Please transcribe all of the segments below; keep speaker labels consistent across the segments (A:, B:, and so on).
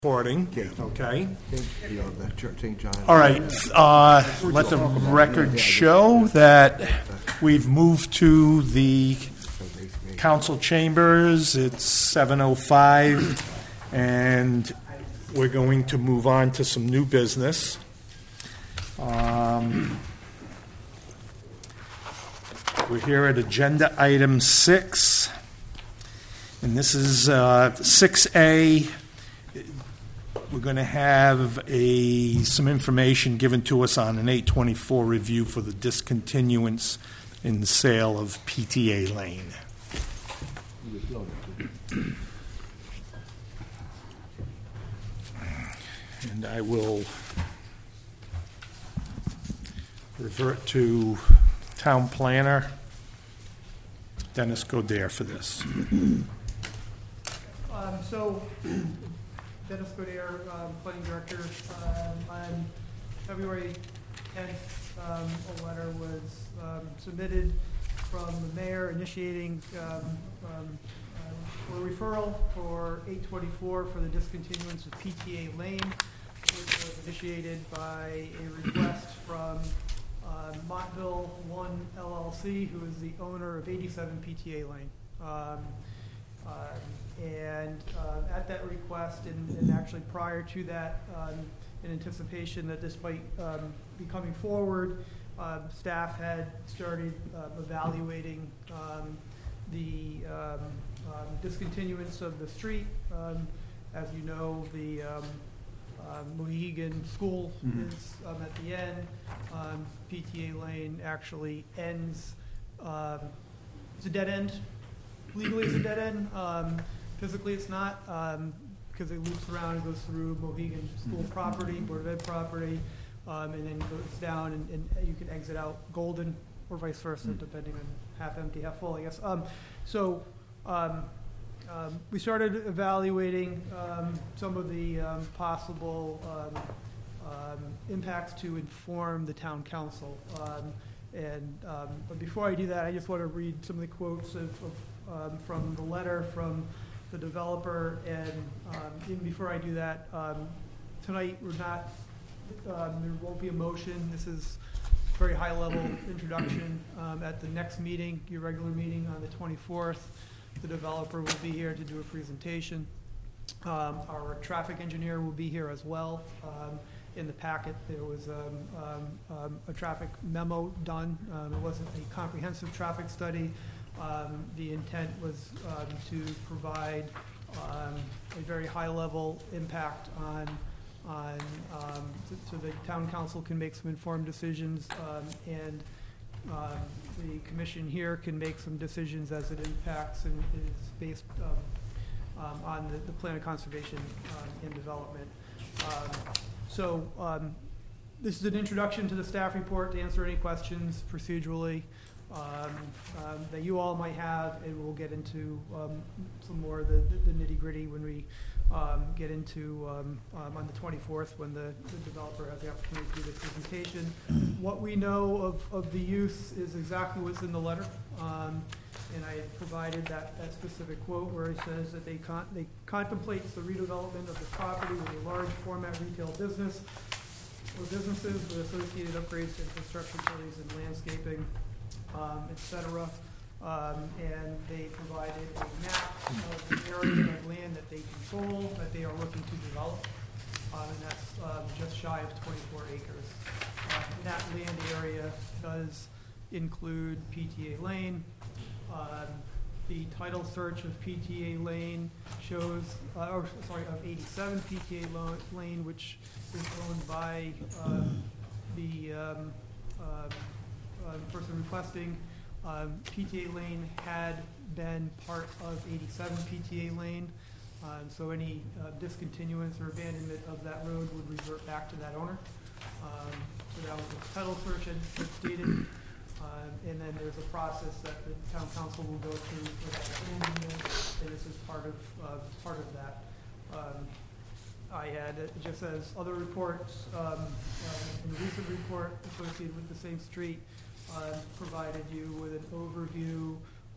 A: Recording, okay.
B: The Church St. John.
A: All right, let the record show that we've moved to the council chambers. It's 7:05, and we're going to move on to some new business. We're here at agenda item 6, and this is 6A. We're going to have some information given to us on an 824 review for the discontinuance in the sale of PTA Lane. And I will revert to town planner Dennis Godere for this.
C: Dennis Godere, planning director. On February 10th, a letter was submitted from the mayor initiating for referral for 824 for the discontinuance of PTA Lane, which was initiated by a request from Montville One LLC, who is the owner of 87 PTA Lane. At that request, and actually prior to that, in anticipation that this might be coming forward, staff had started evaluating the discontinuance of the street. As you know, the Mohegan School is at the end. PTA Lane actually ends. It's a dead end. Legally, it's a dead end. Physically, it's not, because it loops around and goes through Mohegan School property, Board of Ed property, and then goes down, and you can exit out Golden, or vice versa, depending on half empty, half full, I guess. We started evaluating some of the possible impacts to inform the town council. But before I do that, I just want to read some of the quotes from the letter from the developer, and even before I do that, tonight we're not, there won't be a motion. This is very high level introduction. At the next meeting, your regular meeting on the 24th, the developer will be here to do a presentation. Our traffic engineer will be here as well. In the packet, there was a traffic memo done. It wasn't a comprehensive traffic study. The intent was to provide a very high-level impact so the town council can make some informed decisions, and the commission here can make some decisions as it impacts and is based on the plan of conservation and development. This is an introduction to the staff report to answer any questions procedurally that you all might have, and we'll get into some more of the nitty-gritty when we get into on the 24th, when the developer has the opportunity to do the presentation. What we know of the use is exactly what's in the letter, and I had provided that specific quote where it says that they contemplates the redevelopment of the property with a large format retail business or businesses with associated upgrades to infrastructure, utilities, and landscaping, etc. And they provided a map of the area of land that they control, that they are looking to develop, and that's just shy of 24 acres. That land area does include PTA Lane. The title search of PTA Lane shows, of 87 PTA Lane, which is owned by the person requesting. PTA Lane had been part of 87 PTA Lane, so any discontinuance or abandonment of that road would revert back to that owner. So that was the title search had stated. And then there's a process that the town council will go through for that abandonment, and this is part of that. I had, just as other reports, in a recent report associated with the same street, provided you with an overview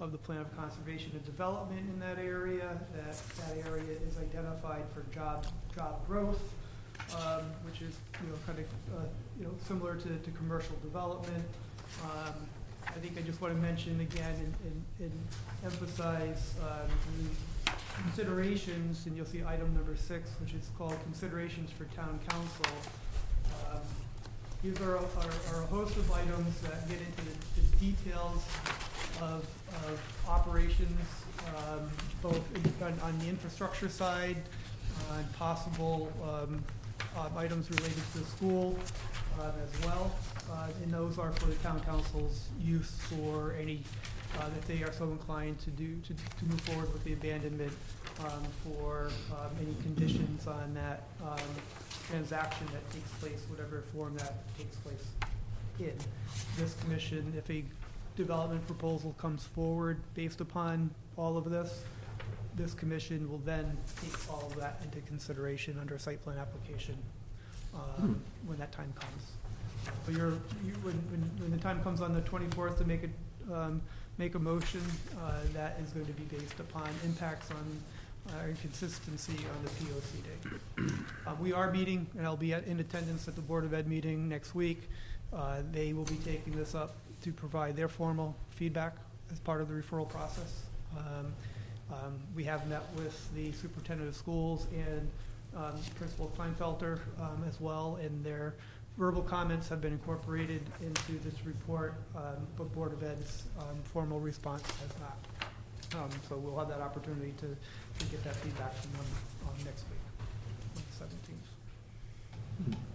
C: of the plan of conservation and development in that area. That area is identified for job growth, which is kind of similar to commercial development. I think I just want to mention again and emphasize the considerations, and you'll see item number 6, which is called considerations for town council. These are a host of items that get into the details of operations, both on the infrastructure side, and possible items related to the school as well. And those are for the town council's use for any, if they are so inclined to move forward with the abandonment, for any conditions on that transaction that takes place, whatever form that takes place in. This commission, if a development proposal comes forward based upon all of this, this commission will then take all of that into consideration under a site plan application when that time comes. So when the time comes on the 24th to make a motion, that is going to be based upon impacts on consistency on the POC date. We are meeting, and I'll be in attendance at the Board of Ed meeting next week. They will be taking this up to provide their formal feedback as part of the referral process. We have met with the superintendent of schools and Principal Kleinfelter as well, and their verbal comments have been incorporated into this report, but Board of Ed's formal response has not. So we'll have that opportunity to get that feedback from them next week, on the 17th.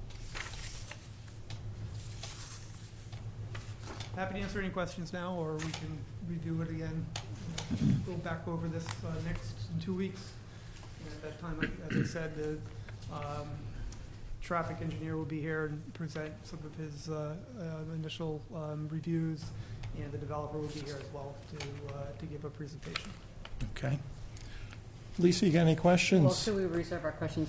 C: Happy to answer any questions now, or we can review it again, go back over this next in 2 weeks. And at that time, as I said, the traffic engineer will be here and present some of his initial reviews, and the developer will be here as well to give a presentation.
A: Okay. Lisa, you got any questions?
D: Well, should we reserve our questions?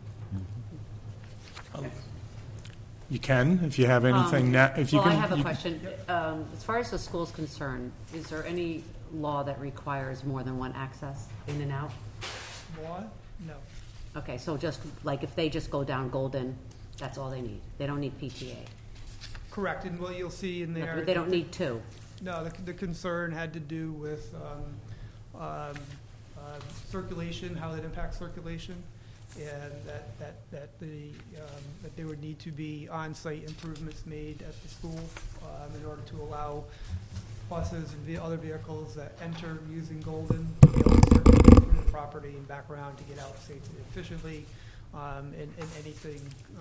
A: You can, if you have anything now.
D: I have a question. As far as the school's concerned, is there any law that requires more than one access in and out?
C: Law? No.
D: Okay, so just like if they just go down Golden, that's all they need. They don't need PTA.
C: Correct, and what you'll see in there...
D: They don't need 2.
C: No, the concern had to do with circulation, how that impacts circulation, and that they would need to be on-site improvements made at the school in order to allow buses and the other vehicles that enter using Golden to be able to circulate through the property and back around to get out safely and efficiently. And anything,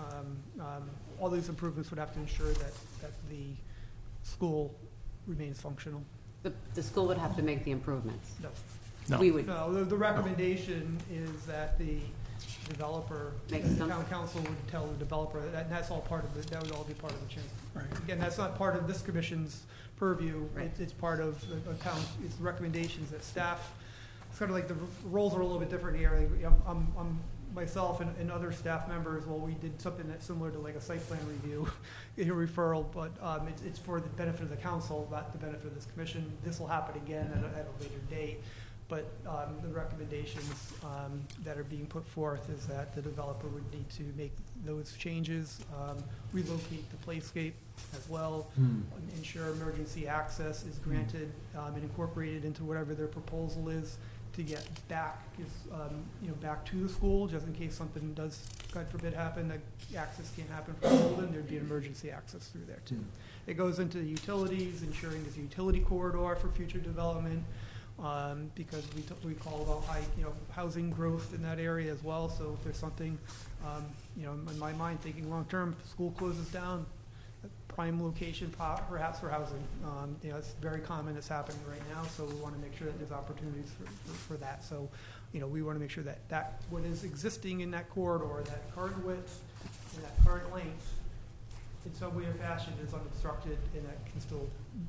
C: all these improvements would have to ensure that the school remains functional.
D: The school would have to make the improvements.
A: No.
D: We would.
C: No, the recommendation is that the developer, the town council would tell the developer that, and that's all part of that would all be part of the change.
A: Right.
C: Again, that's not part of this commission's purview.
D: Right.
C: It's part of the town. It's recommendations that staff. It's kind of like the roles are a little bit different here. I'm myself and other staff members. Well, we did something that's similar to like a site plan review, a referral, but it's for the benefit of the council, not the benefit of this commission. This will happen again at a later date. But the recommendations that are being put forth is that the developer would need to make those changes, relocate the playscape as well, ensure emergency access is granted and incorporated into whatever their proposal is to get back, back to the school, just in case something does, God forbid, happen, that access can't happen from Golden, there'd be emergency access through there too. It goes into the utilities, ensuring there's a utility corridor for future development. Because we call about housing growth in that area as well. So if there's something, in my mind, thinking long term, if the school closes down, a prime location perhaps for housing. It's very common. It's happening right now. So we want to make sure that there's opportunities for that. So, we want to make sure that what is existing in that corridor, that current width and that current length, in some way or fashion, is unobstructed, and that can still,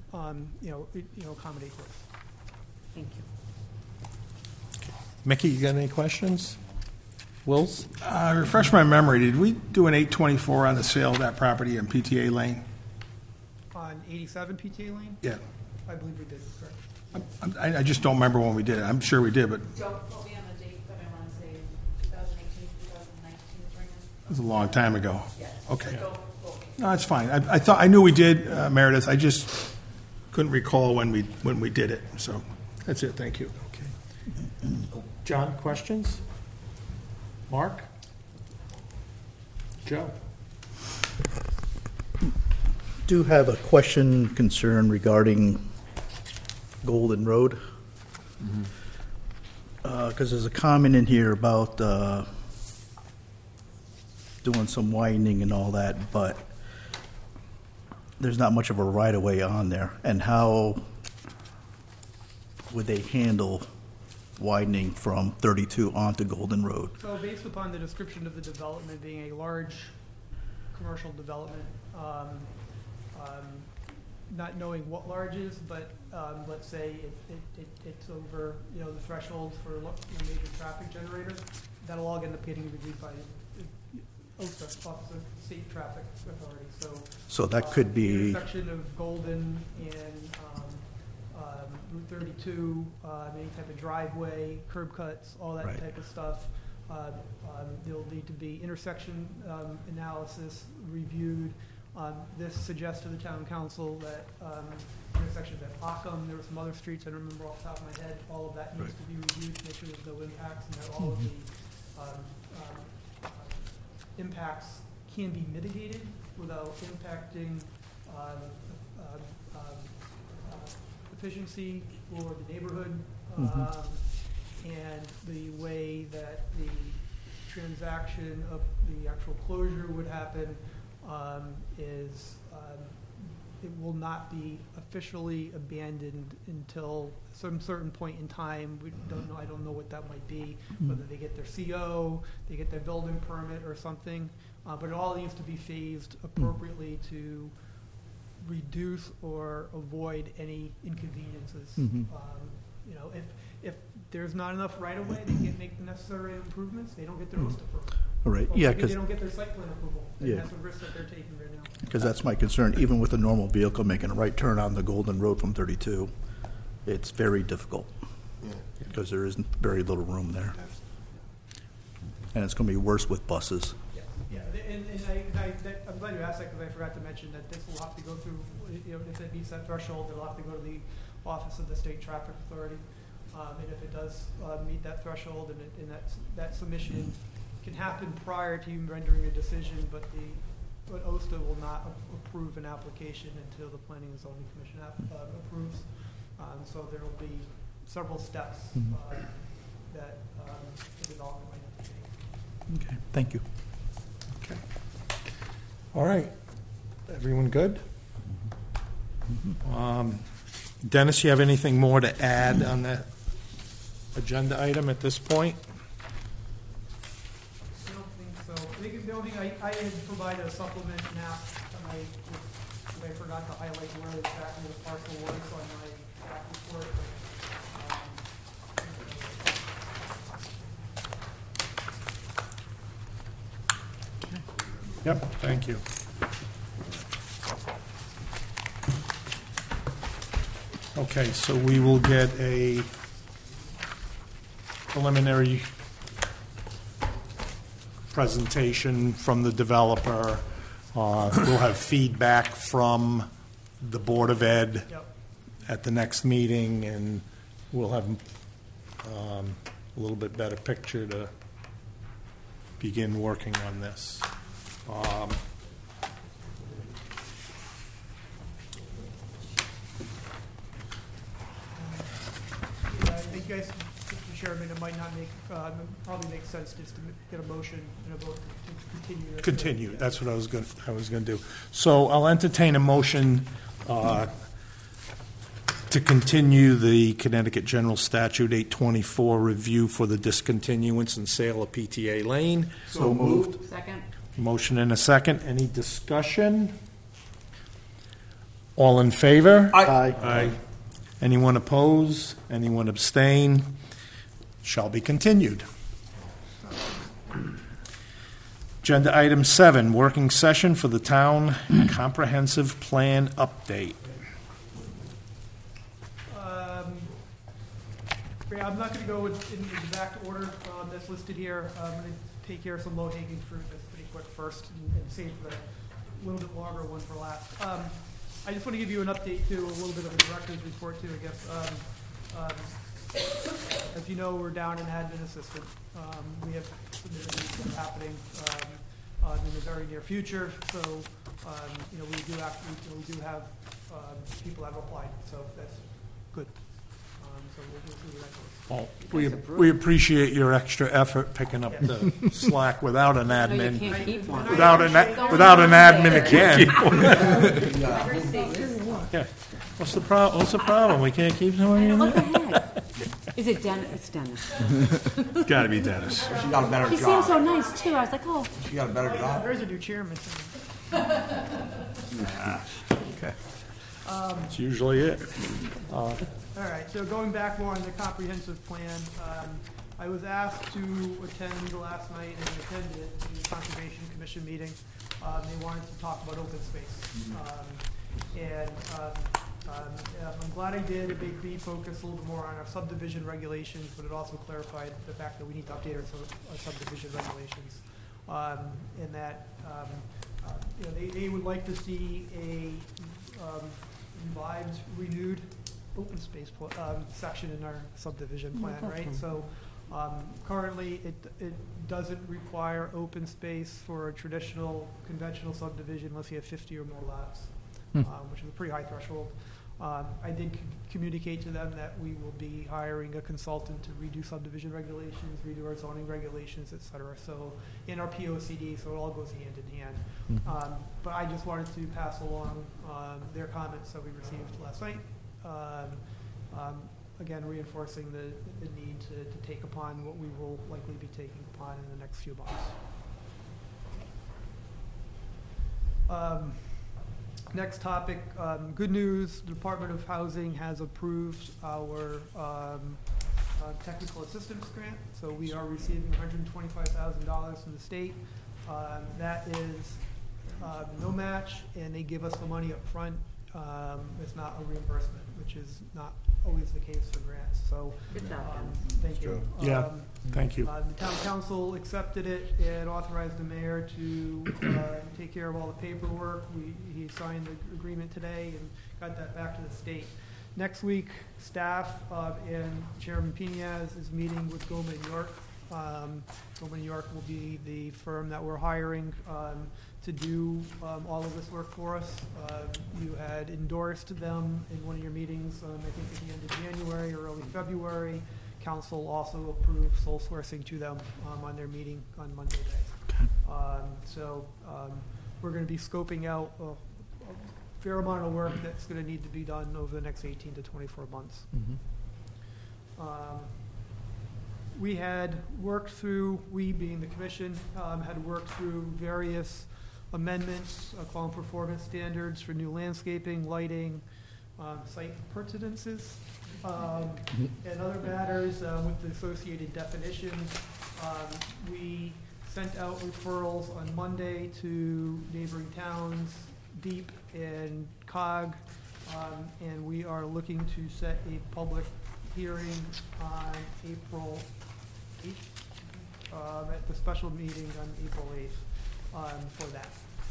C: accommodate growth.
D: Thank you.
A: Mickey, you got any questions? Wills?
B: Refresh my memory, did we do an 824 on the sale of that property in PTA Lane?
C: On 87 PTA Lane?
B: Yeah.
C: I believe we did, correct.
B: I just don't remember when we did it. I'm sure we did, but it
E: Don't quote me on the date, but I want to say 2018, 2019 spring.
B: was a long time ago.
E: Yes.
B: Okay.
E: Don't quote me.
B: No, it's fine. I knew we did, Meredith. I just couldn't recall when we did it. So that's it. Thank you.
A: John, questions? Mark? Joe?
F: Do have a question, concern regarding Golden Road. Because there's a comment in here about doing some widening and all that, but there's not much of a right-of-way on there. And how would they handle widening from 32 onto Golden Road?
C: So based upon the description of the development being a large commercial development, not knowing what large is, but let's say it's over, the threshold for a major traffic generator, that'll all end up getting reviewed by OSTA, Office of State Traffic Authority.
F: So that could
C: The
F: be,
C: intersection of Golden and Route 32, any type of driveway, curb cuts, all that
F: Right.
C: type of stuff. There'll need to be intersection analysis reviewed. This suggests to the town council that intersections at Ockham, there were some other streets, I don't remember off the top of my head, all of that needs to be reviewed to make sure there's no impacts and that all of the impacts can be mitigated without impacting efficiency for the neighborhood. And the way that the transaction of the actual closure would happen is it will not be officially abandoned until some certain point in time. We don't know. I don't know what that might be. Whether they get their CO, they get their building permit, or something. But it all needs to be phased appropriately to reduce or avoid any inconveniences. If there's not enough right of way, they can't make the necessary improvements. They don't get their OSTA approval.
F: all right,
C: Or
F: yeah,
C: maybe
F: because
C: they don't get their site plan approval. And
F: Yeah.
C: that's a risk that they're taking right now.
F: that's my concern. Even with a normal vehicle making a right turn on the Golden Road from 32, it's very difficult because there isn't very little room there. And it's going to be worse with buses.
C: Yeah, and I'm glad you asked that because I forgot to mention that this will have to go through, if it meets that threshold, it'll have to go to the Office of the State Traffic Authority. And if it does meet that threshold, and that submission can happen prior to you rendering a decision, but OSTA will not approve an application until the Planning and Zoning Commission approves. So there will be several steps that the development might have to take.
F: Okay, thank you.
A: All right. Everyone good? Dennis, you have anything more to add on that agenda item at this point?
C: I don't think so. I think the only thing, I had provided a supplement map, and I forgot to highlight where exactly the parcel was on my staff report.
A: Yep, thank you. Okay, so we will get a preliminary presentation from the developer. We'll have feedback from the Board of Ed
C: Yep.
A: at the next meeting, and we'll have a little bit better picture to begin working on this.
C: I think, guys, Mr. Chairman, it might not probably make sense just to get a motion and a vote to continue. this.
A: Continue, that's what I was going to do. So I'll entertain a motion to continue the Connecticut General Statute 824 review for the discontinuance and sale of PTA Lane.
F: So moved.
D: Second?
A: Motion and a second. Any discussion? All in favor?
F: Aye.
A: Aye. Anyone oppose? Anyone abstain? Shall be continued. Agenda item 7, working session for the town comprehensive plan update.
C: I'm not going to go in the exact order that's listed here. I'm going to take care of some low-hanging fruit that's pretty quick first and save the little bit longer one for last. I just want to give you an update too, a little bit of a director's report too, I guess. As you know, we're down an admin assistant. We have some interviews happening in the very near future. So, we do have people that have applied. So that's good. So we'll see where that goes.
A: Well, we appreciate your extra effort picking up the slack without an
D: No, you
A: admin.
D: can't keep one.
A: Without an admin again. Yeah. What's the problem? We can't keep someone
D: What
A: in
D: the
A: there?
D: heck? Is it Dennis? It's Dennis.
B: Gotta be Dennis.
G: She got a better
D: He seems so nice too. I was like, oh.
G: She got a better job.
C: There's a new chairman.
B: Okay.
A: That's usually it.
C: All right, so going back more on the comprehensive plan, I was asked to attend last night and attended the Conservation Commission meeting. They wanted to talk about open space. I'm glad I did. It made me focus a little bit more on our subdivision regulations, but it also clarified the fact that we need to update our subdivision regulations. And that they would like to see a revived, renewed open space section in our subdivision plan, right? So currently, it doesn't require open space for a traditional, conventional subdivision unless you have 50 or more lots, which is a pretty high threshold. I did communicate to them that we will be hiring a consultant to redo subdivision regulations, redo our zoning regulations, et cetera. So in our POCD, so it all goes hand in hand. But I just wanted to pass along their comments that we received last night. Again, reinforcing the need to take upon what we will likely be taking upon in the next few months. Next topic, good news, the Department of Housing has approved our technical assistance grant. So we are receiving $125,000 from the state. That is no match, and they give us the money up front. It's not a reimbursement, which is not always the case for grants. So
D: Good job,
C: thank you.
A: Yeah, thank you.
C: The town council accepted it and authorized the mayor to take care of all the paperwork. He signed the agreement today and got that back to the state. Next week, staff and Chairman Pinaz is meeting with Goldman York. Goldman York will be the firm that we're hiring to do all of this work for us. You had endorsed them in one of your meetings, I think at the end of January or early February. Council also approved sole sourcing to them on their meeting on Monday day. So we're going to be scoping out a fair amount of work that's going to need to be done over the next 18 to 24 months. We had worked through, we being the commission, had worked through various amendments, calling performance standards for new landscaping, lighting, site pertinences, and other matters with the associated definitions. We sent out referrals on Monday to neighboring towns, Deep and COG, and we are looking to set a public hearing on April 8th, at the special meeting on April 8th for that.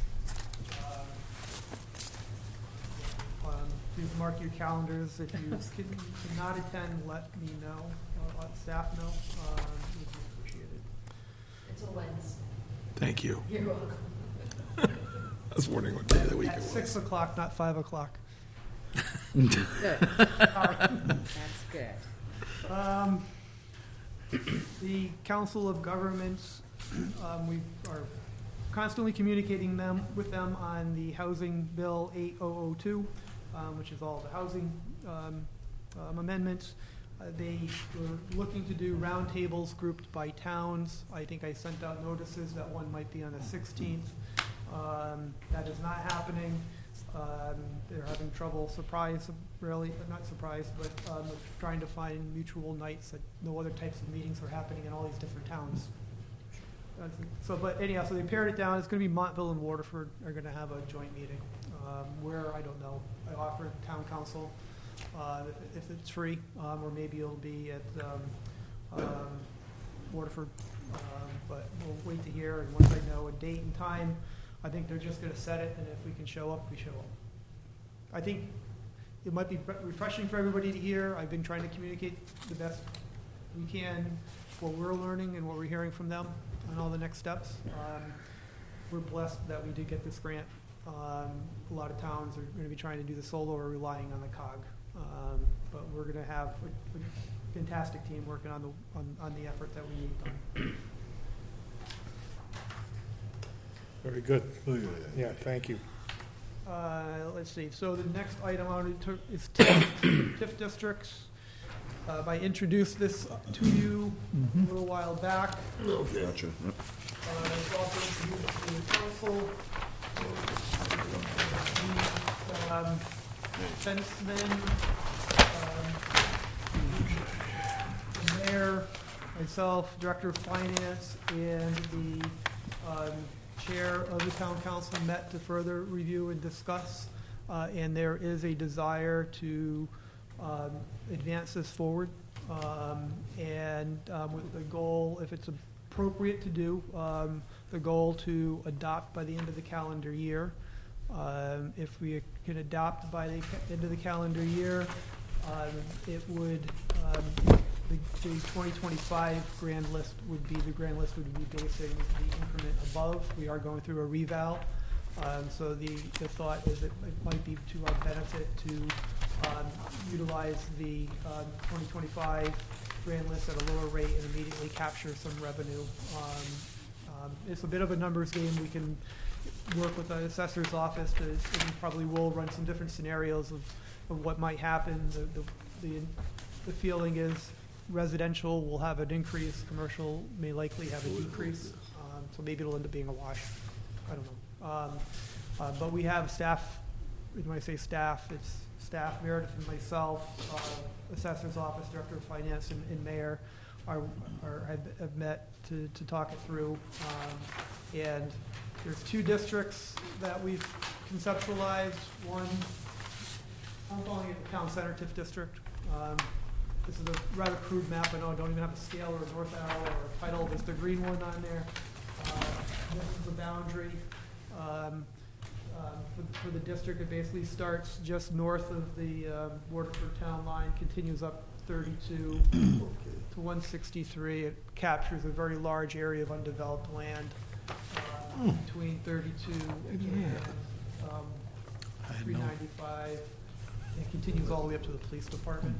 C: Please mark your calendars. If you cannot attend, let me know, let staff know. It would be appreciated.
E: It's a Wednesday.
B: Thank you.
E: You're welcome.
B: I was wondering what day of the week it
C: At
B: was.
C: 6 o'clock, not 5 o'clock.
D: Good. That's good.
C: The Council of Governments, we are constantly communicating with them on the Housing Bill 8002, which is all the housing amendments. They were looking to do roundtables grouped by towns. I think I sent out notices that one might be on the 16th. That is not happening. They're having trouble, not surprised, but trying to find mutual nights that no other types of meetings are happening in all these different towns. But anyhow, so they pared it down. It's going to be Montville and Waterford are going to have a joint meeting. Where, I don't know. I offered town council if it's free, or maybe it'll be at Waterford. But we'll wait to hear, and once I know a date and time, I think they're just gonna set it, and if we can show up, we show up. I think it might be refreshing for everybody to hear. I've been trying to communicate the best we can, what we're learning and what we're hearing from them on all the next steps. We're blessed that we did get this grant. A lot of towns are gonna be trying to do the solo or relying on the COG. But we're gonna have a fantastic team working on the effort that we need done.
A: Very good. Yeah, thank you.
C: Let's see, so the next item on it is TIF districts. I introduced this to you a little while back.
F: Gotcha.
C: It's also introduced to the council. Fenceman, the mayor, myself, director of finance, and the chair of the town council met to further review and discuss. And there is a desire to advance this forward. With the goal, if it's appropriate to do, the goal to adopt by the end of the calendar year. If we can adopt by the end of the calendar year, it would, the 2025 grand list would be, the grand list would be basing the increment above. We are going through a reval. So the thought is it might be to our benefit to utilize the 2025 grand list at a lower rate and immediately capture some revenue. It's a bit of a numbers game. We can work with the assessor's office to, and probably will run some different scenarios of what might happen. The feeling is residential will have an increase, commercial may likely have a decrease. So maybe it'll end up being a wash. I don't know. But we have staff, when I say staff, it's staff, Meredith and myself, assessor's office, director of finance, and mayor have met to talk it through. And there's two districts that we've conceptualized. One, I'm calling it the town center TIF district. This is a rather crude map. I know I don't even have a scale or a north arrow or a title. There's the green one on there. This is the boundary. For the district, it basically starts just north of the Waterford town line, continues up 32 to 163. It captures a very large area of undeveloped land between 32 and 395. It continues all the way up to the police department.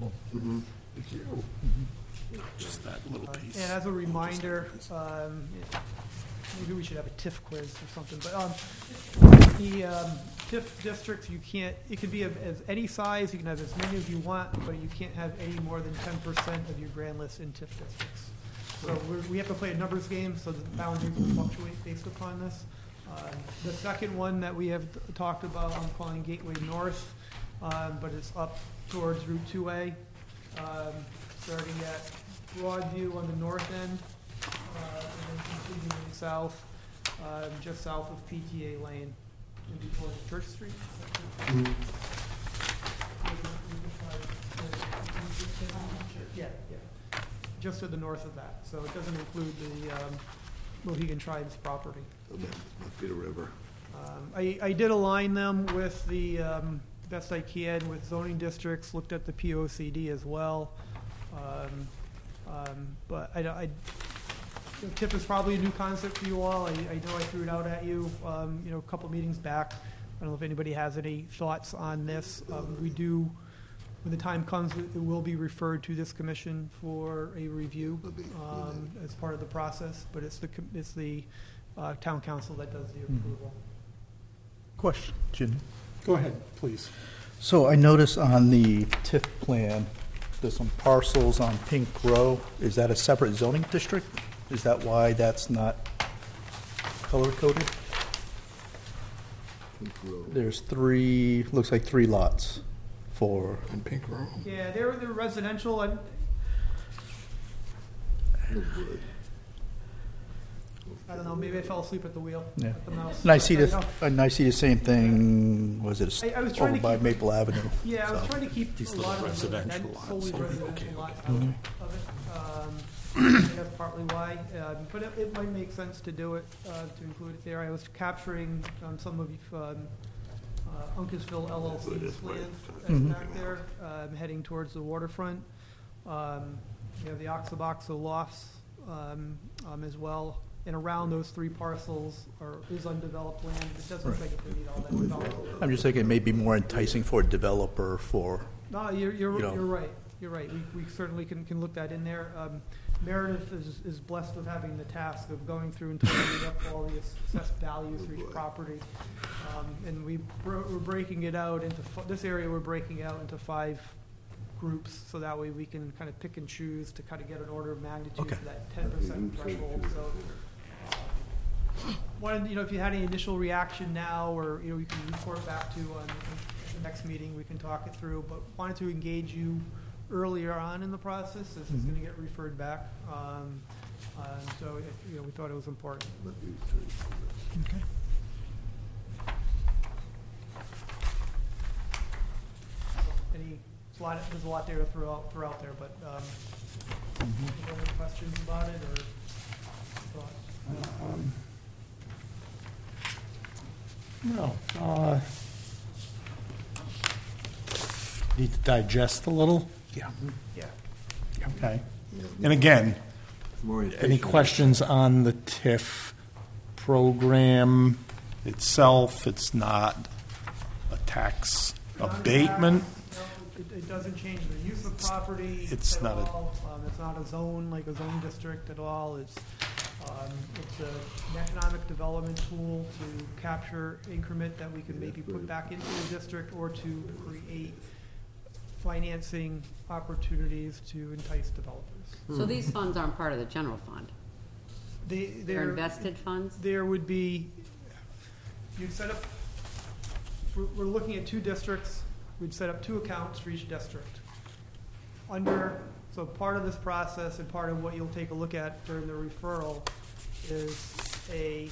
A: Just that little piece.
C: And as a reminder, maybe we should have a TIF quiz or something, but the TIF districts, you can't, it can be as any size, you can have as many as you want, but you can't have any more than 10% of your grand list in TIF districts. So we have to play a numbers game, so the boundaries will fluctuate based upon this. The second one that we have talked about, I'm calling Gateway North, but it's up towards Route 2A, starting at Broadview on the north end, and then continuing south, just south of PTA Lane, maybe towards Church Street. Yeah, just to the north of that. So it doesn't include the Mohegan Tribe's property.
F: Must be the river.
C: I did align them with the best I can with zoning districts, looked at the POCD as well. But TIF is probably a new concept for you all. I know I threw it out at you, a couple meetings back. I don't know if anybody has any thoughts on this. We do, when the time comes, it will be referred to this commission for a review as part of the process. But it's the town council that does the approval.
F: Question.
A: Go ahead, please.
F: So I notice on the TIF plan, there's some parcels on Pink Row. Is that a separate zoning district? Is that why that's not color-coded? There's looks like 3 lots for...
B: In Pink Row.
C: Yeah, they're residential. I don't know, maybe I fell asleep at the wheel,
F: Yeah.
C: at the mouse.
F: And I see
C: But,
F: the same thing, was it
C: I was trying
F: over
C: to
F: by
C: keep-
F: Maple Avenue?
C: Yeah, I was
F: So-
C: trying to keep a lot of the
A: residential
C: solely
A: lots.
C: residential lots out of it. I think that's partly why, but it might make sense to do it, to include it there. I was capturing some of Uncasville LLC's land that's back there, heading towards the waterfront. You have the Oxaboxo lofts as well, and around those three parcels is undeveloped land. It doesn't look like it would need all that development.
F: I'm just thinking it may be more enticing for a developer for,
C: No,
F: you know.
C: you're right. You're right. We certainly can look that in there. Meredith is blessed with having the task of going through and tallying up all the assessed values for each property. And we're breaking it out into, this area we're breaking out into 5 groups, so that way we can kind of pick and choose to kind of get an order of magnitude
F: Okay.
C: for that 10% threshold. So, if you had any initial reaction now, or, you can report back to the next meeting, we can talk it through, but wanted to engage you earlier on in the process. This is going to get referred back. So, we thought it was important.
F: okay.
C: There's a lot there to throw out there, but any other questions about it or thoughts?
A: No. Need to digest a little?
F: Yeah.
C: Yeah.
A: Okay. And again, any questions on the TIF program itself? It's not a tax abatement.
C: No, it doesn't change the use of property
A: It's
C: at
A: not a-
C: all. It's not a zone, like a zone district at all. It's an economic development tool to capture increment that we can maybe put back into the district, or to create financing opportunities to entice developers.
D: So these funds aren't part of the general fund? They're
C: They're
D: invested funds?
C: There would be, you'd set up, we're looking at 2 districts, we'd set up 2 accounts for each district. So part of this process and part of what you'll take a look at during the referral is a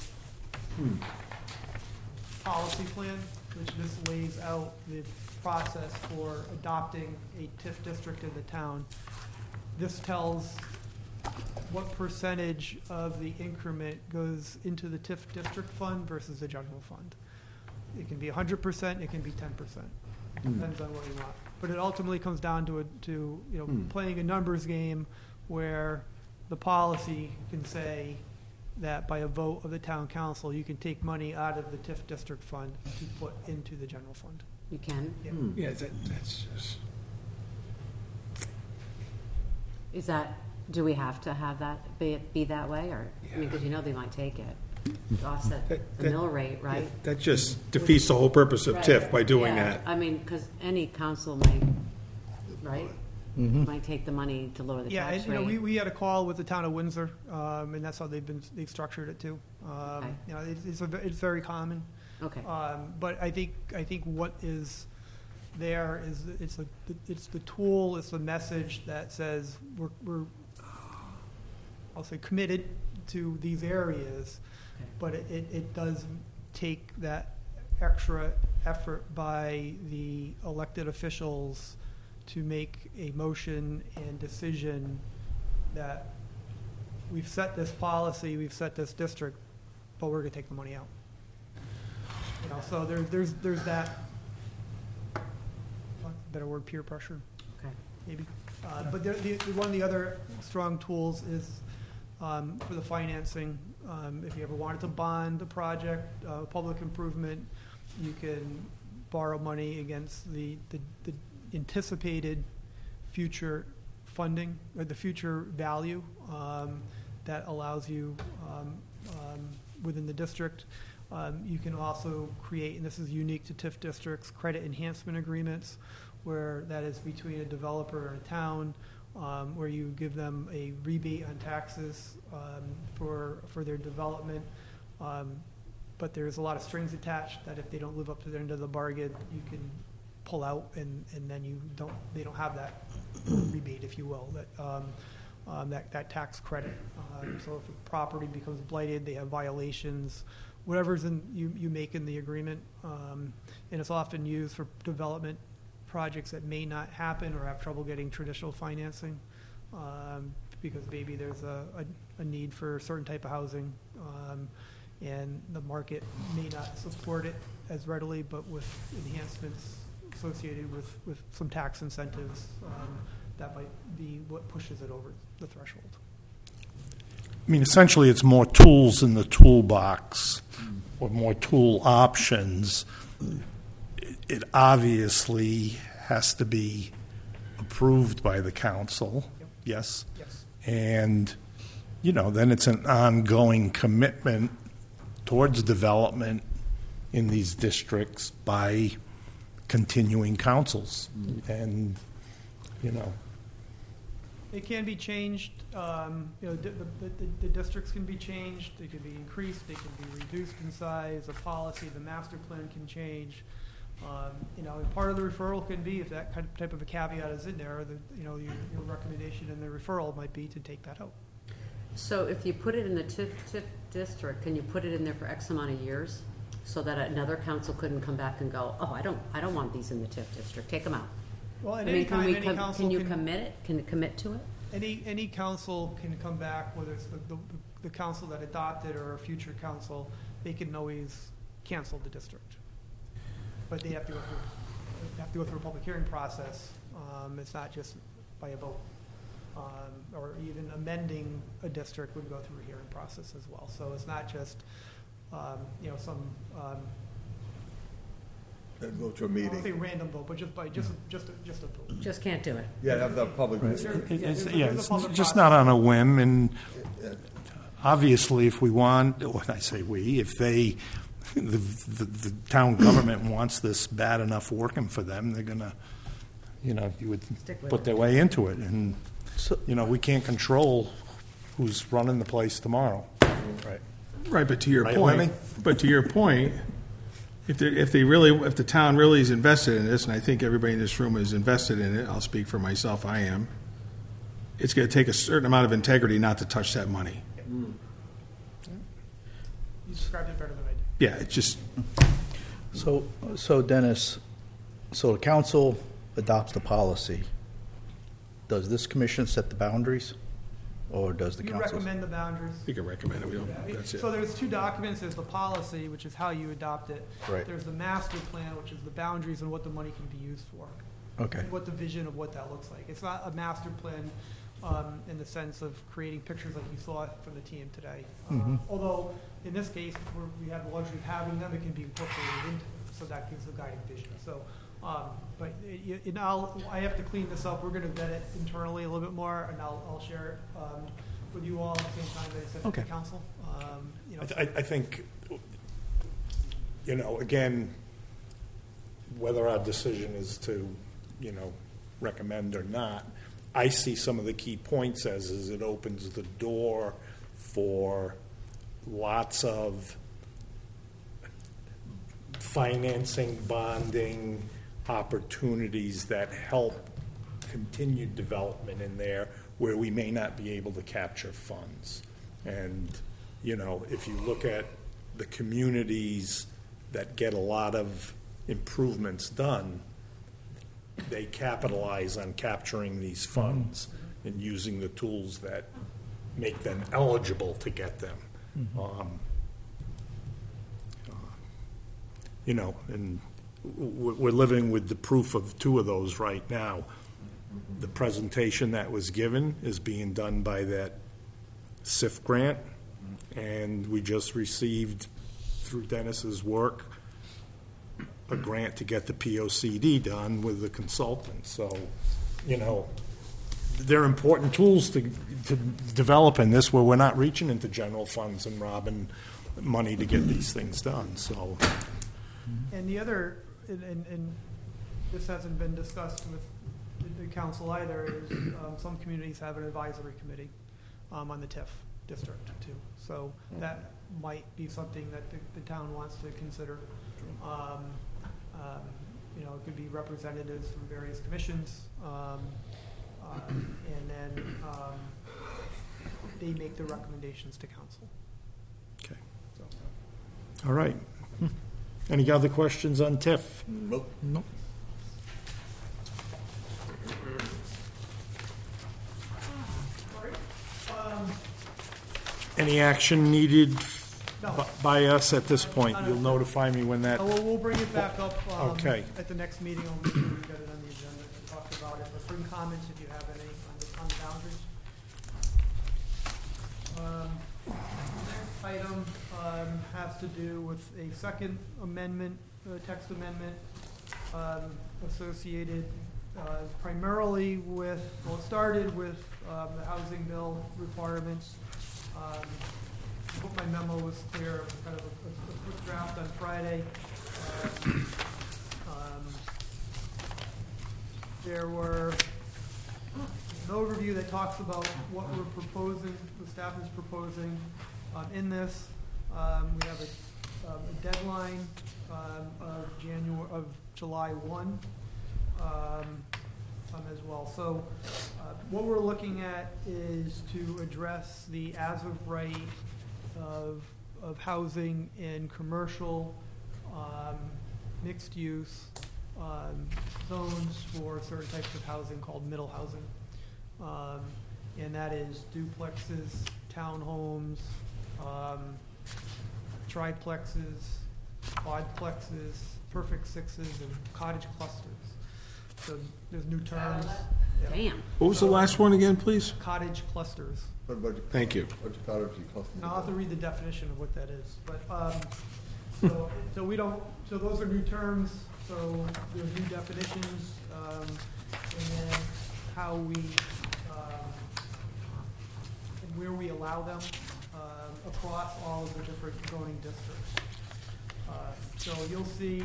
C: policy plan, which just lays out the process for adopting a TIF district in the town. This tells what percentage of the increment goes into the TIF district fund versus the general fund. It can be 100%, it can be 10%. Depends on what you want. But it ultimately comes down to playing a numbers game where the policy can say that by a vote of the town council, you can take money out of the TIF district fund to put into the general fund.
D: You can?
C: Yeah.
B: Yeah, that's just.
D: Is that, do we have to have that be that way, or, I mean, because they might take it, to offset the mill rate, right?
B: That just defeats the whole purpose of TIF by doing
D: Yeah,
B: that.
D: I mean, because any council might, right? Might take the money to lower the
C: Yeah,
D: tax
C: and,
D: rate.
C: we had a call with the town of Windsor, and that's how they've structured it too.
D: Okay.
C: It's very common.
D: Okay,
C: But I think what is there is, it's the tool, it's the message that says we're I'll say committed to these areas,
D: Okay.
C: but it does take that extra effort by the elected officials to make a motion and decision that we've set this policy, we've set this district, but we're gonna take the money out. So there's that, better word, peer pressure,
D: okay.
C: maybe. But one of the other strong tools is for the financing. If you ever wanted to bond a project, public improvement, you can borrow money against the anticipated future funding, or the future value that allows you within the district. You can also create, and this is unique to TIF districts, credit enhancement agreements, where that is between a developer and a town, where you give them a rebate on taxes for their development. But there's a lot of strings attached that if they don't live up to their end of the bargain, you can pull out, and then they don't have that rebate, if you will. that tax credit. So if a property becomes blighted, they have violations, whatever's you make in the agreement, and it's often used for development projects that may not happen or have trouble getting traditional financing, because maybe there's a need for a certain type of housing, and the market may not support it as readily, but with enhancements associated with some tax incentives, that might be what pushes it over the threshold.
A: I mean, essentially, it's more tools in the toolbox, or more tool options. It obviously has to be approved by the council, yes?
C: Yes.
A: And, then it's an ongoing commitment towards development in these districts by continuing councils. And,
C: It can be changed, the districts can be changed, they can be increased, they can be reduced in size, the policy, the master plan can change. And part of the referral can be, if that type of a caveat is in there, your recommendation in the referral might be to take that out.
D: So if you put it in the TIF district, can you put it in there for X amount of years? So that another council couldn't come back and go, oh, I don't want these in the TIF district, take them out.
C: Well, at any time, any council
D: can you commit it? Can it commit to it?
C: Any council can come back, whether it's the council that adopted or a future council, they can always cancel the district. But they have to go through a public hearing process. It's not just by a vote. Or even amending a district would go through a hearing process as well. So it's not just, some
G: Go to a
C: I won't say
G: meeting.
C: random vote, but just a vote.
D: Just can't do it.
G: Yeah, have the public.
A: it's
C: There's a public
A: just
C: process.
A: not on a whim. And obviously, if we want, when I say we, if they, the town government wants this bad enough working for them, they're gonna, you would
D: Stick with
A: put
D: it.
A: their way into it. And,
F: So-
A: we can't control who's running the place tomorrow.
F: Right.
B: Right, but to your
A: Right,
B: point,
A: Lenny?
B: if the town really is invested in this, and I think everybody in this room is invested in it, I'll speak for myself, I am, it's going to take a certain amount of integrity not to touch that money.
C: You described it better than I did.
B: Yeah, it's just,
F: So Dennis, so the council adopts the policy. Does this commission set the boundaries, or does the
C: You
F: council?
C: recommend the boundaries.
B: we can recommend it, we don't, that's it.
C: So there's two documents. There's the policy, which is how you adopt it.
F: Right.
C: There's the master plan, which is the boundaries and what the money can be used for.
F: Okay.
C: And what the vision of what that looks like. It's not a master plan in the sense of creating pictures like you saw from the team today. Although, in this case, we have the luxury of having them, it can be incorporated into it. So that gives the guiding vision. So, I have to clean this up. We're going to vet it internally a little bit more, and I'll share it with you all at the same time that I send it to
F: Okay.
C: the council.
A: I think, again, whether our decision is to, recommend or not, I see some of the key points as it opens the door for lots of financing, bonding opportunities that help continued development in there where we may not be able to capture funds. And, if you look at the communities that get a lot of improvements done, they capitalize on capturing these funds and using the tools that make them eligible to get them. And we're living with the proof of two of those right now. The presentation that was given is being done by that SIF grant, and we just received, through Dennis's work, a grant to get the POCD done with the consultant. So, they're important tools to develop in this, where we're not reaching into general funds and robbing money to get these things done, so.
C: And the other, and this hasn't been discussed with the council either, is some communities have an advisory committee on the TIF district too. So that might be something that the town wants to consider. It could be representatives from various commissions, and then they make the recommendations to council.
A: Okay.
C: So,
A: All right. Any other questions on TIF?
F: Nope.
A: Nope. Any action needed
C: No.
A: by us at this point? You'll notify me when that,
C: We'll bring it back up
A: Okay.
C: at the next meeting. I'll make sure we get it on the agenda and talk about it. But bring comments if you have any on the boundaries. Next item has to do with a second amendment, text amendment, associated primarily with, well, it started with the housing bill requirements. I hope my memo was clear, kind of a quick draft on Friday. There were an overview that talks about what we're proposing, the staff is proposing in this. We have a deadline of July 1 as well. So what we're looking at is to address the as of right of housing in commercial, mixed use zones for certain types of housing called middle housing. And that is duplexes, townhomes, triplexes, quadplexes, perfect sixes, and cottage clusters. So there's new terms. Yeah.
D: Damn.
B: What was the last one again, please?
C: Cottage clusters.
B: Thank you.
C: Now I'll have to read the definition of what that is, but, so we don't, so those are new terms, so there's new definitions, and then how we, and where we allow them, across all of the different zoning districts. So you'll see,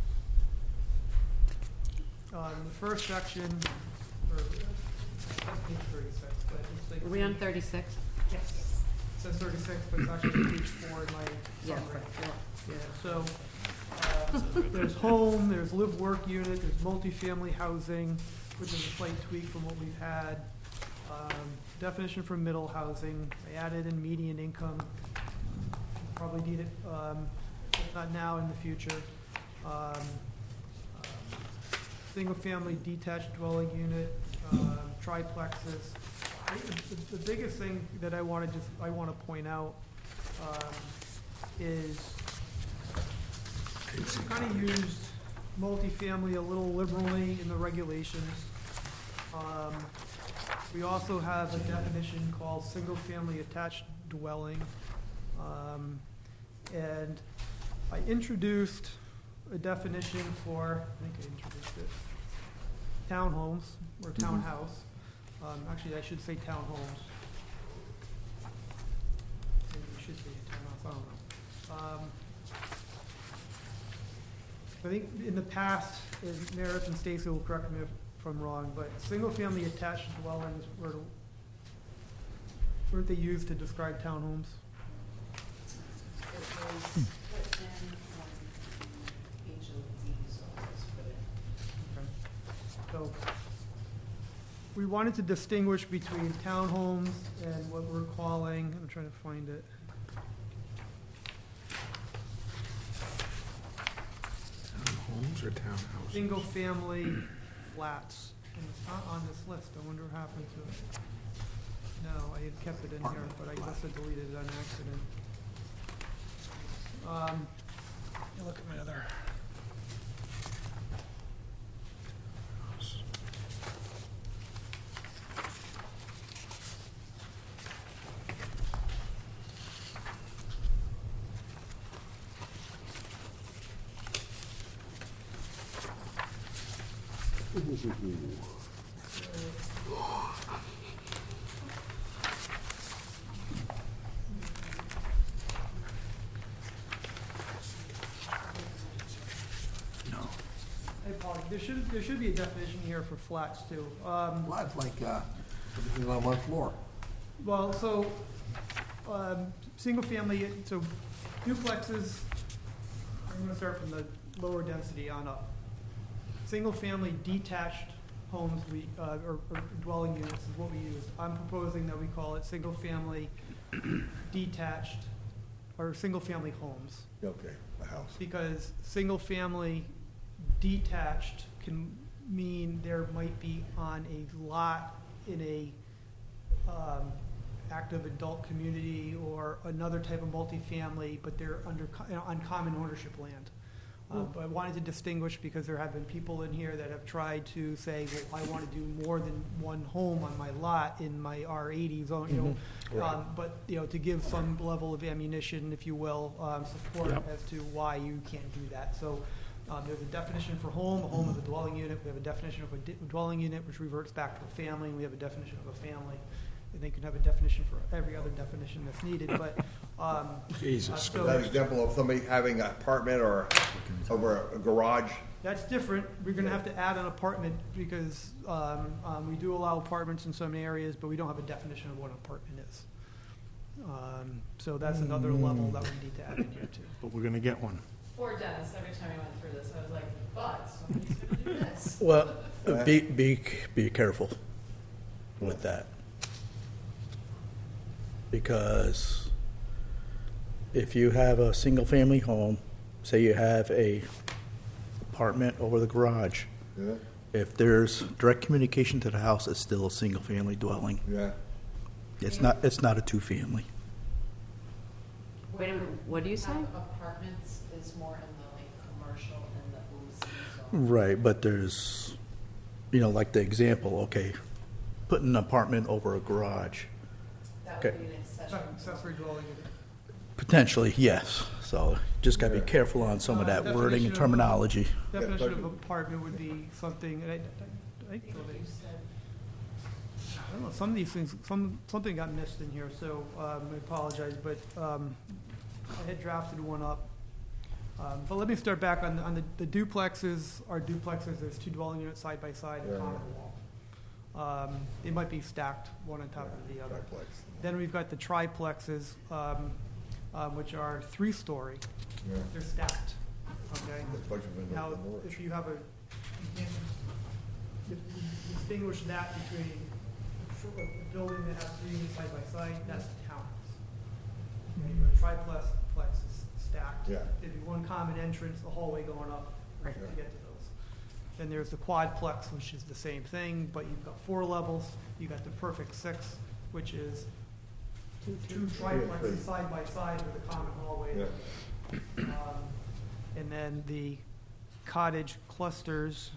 C: the first section, or, that's page 36, but it's like.
D: Are we on 36?
C: Yes. It says 36, but it's actually page 4 in my
D: Yeah.
C: summary. Yeah, so, there's home, there's live-work unit, there's multifamily housing, which is a slight tweak from what we've had. Definition for middle housing, I added in median income, probably need it, if not now, in the future. Single-family detached dwelling unit, triplexes. The biggest thing that I want to point out is kind of used multifamily a little liberally in the regulations. We also have a definition called single-family attached dwelling. And I introduced a definition for, I think I introduced it, townhomes or townhouse. Actually, I should say townhomes. Maybe it should be a townhouse, I don't know. I think in the past, and Meredith and Stacy will correct me if I'm wrong, but single-family attached dwellings weren't they used to describe townhomes?
E: It was put in HOD, so it was put in.
C: So we wanted to distinguish between townhomes and what we're calling, I'm trying to find it.
B: Homes or townhouses?
C: Single-family flats. And it's not on this list. I wonder what happened to it. No, I had kept it in here, but I must have deleted it on accident. Look at my other. I apologize. There should be a definition here for flats too.
G: Lots like, everything on one floor.
C: Well, so, single family, so duplexes, I'm gonna start from the lower density on up. Single family detached homes or dwelling units is what we use. I'm proposing that we call it single-family detached, or single-family homes.
G: Okay, a house.
C: Because single-family detached can mean there might be on a lot in a active adult community or another type of multifamily, but they're on common ownership land. But I wanted to distinguish because there have been people in here that have tried to say, well, I want to do more than one home on my lot in my R80 zone, you know.
G: Right.
C: But, you know, to give some level of ammunition, if you will, support
A: Yep.
C: as to why you can't do that. So there's a definition for home. A home is a dwelling unit. We have a definition of a dwelling unit, which reverts back to a family. And we have a definition of a family. And they can have a definition for every other definition that's needed. But
B: Jesus.
C: so
G: That example of somebody having an apartment or over a garage.
C: that's different. We're going to have to add an apartment because we do allow apartments in some areas, but we don't have a definition of what an apartment is. So that's another level that we need to add in here too.
A: But we're going to get one.
E: Poor Dennis, every time he went through this, I was like, but somebody's gonna do this.
F: Well, be careful with that. Because if you have a single-family home, say you have a apartment over the garage,
G: Yeah,
F: if there's direct communication to the house, it's still a single-family dwelling.
G: yeah.
F: It's not a two-family.
D: Wait a minute, what do you say?
E: Apartments is more in the like commercial and the OC zone.
F: Right, but there's, like the example, okay, put an apartment over a garage.
E: That would
F: Okay.
E: be an
C: Accessory dwelling unit.
F: Potentially, yes. So just got to be careful on some of that wording and
C: Definition of-
F: terminology.
C: Definition of apartment would be something, and I thought
E: You said
C: I don't know, some of these things, something got missed in here, so I apologize, but I had drafted one up. But let me start back on the duplexes. Are duplexes, there's two dwelling units side by side, a common wall. They might be stacked one on top of the other.
G: Triplex.
C: Then we've got the triplexes, which are 3-story.
G: Yeah.
C: They're stacked, okay?
G: There's a bunch of windows
C: Now,
G: in the porch.
C: if you have you can't distinguish that between a building that has 3 units side by side, that's a townhouse. Okay, but a triplex is stacked.
G: Yeah.
C: There'd be one common entrance, a hallway going up
D: Right.
C: to get to those. Then there's the quadplex, which is the same thing, but you've got 4 levels. You got the perfect 6, which is two triplexes side by side with a common hallway.
G: Yeah.
C: And then the cottage clusters.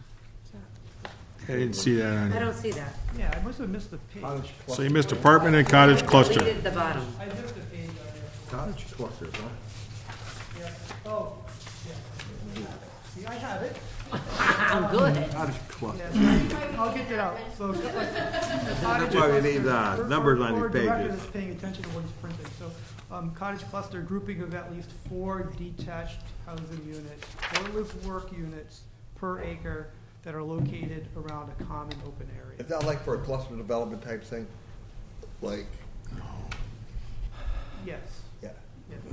B: I didn't see that on
D: I
B: here.
D: don't see that.
C: Yeah, I must have missed the page.
G: Cottage
B: So you
G: cluster.
B: missed apartment and cottage cluster.
D: Deleted the bottom.
C: I missed a page on there.
G: Cottage clusters, huh?
C: Yeah. Oh, yeah. See, I have it.
D: I'm good.
G: Cottage cluster.
C: Yeah, I'll get that out. So, like,
H: That's why we need numbers on these
C: Or director
H: pages.
C: that's paying attention to what he's printing. So, cottage cluster, grouping of at least 4 detached housing units, or live-work units per acre that are located around a common open area.
G: Is that like for a cluster development type thing? Like,
C: Yes.
G: yeah.
C: Yeah.